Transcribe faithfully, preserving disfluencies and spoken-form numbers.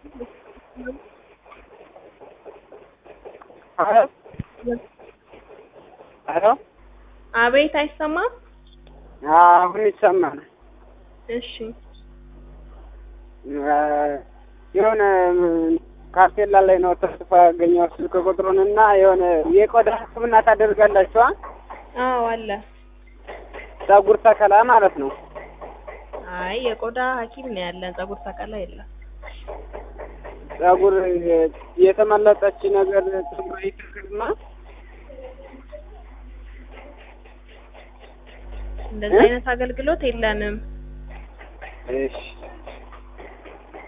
አሎ አሎ አቤት አይሰማም? አሁን ይሰማል። እሺ የሆነ ካርቴላ ላይ ነው ተጽፎ ያገኘው ስልክ ቁጥሩንና የሆነ የቆዳ ሕክምና ታደርጋላችሁ? አዎ አለ። ፀጉር ተከላ ማለት ነው? አይ የቆዳ ሐኪም ነው ያለን፣ ፀጉር ተከላ የለም። ፀጉር የተመለጠች ነገር ፀጉር ይተክልና እንደዚህ አይነት አገልግሎት የለንም። እሺ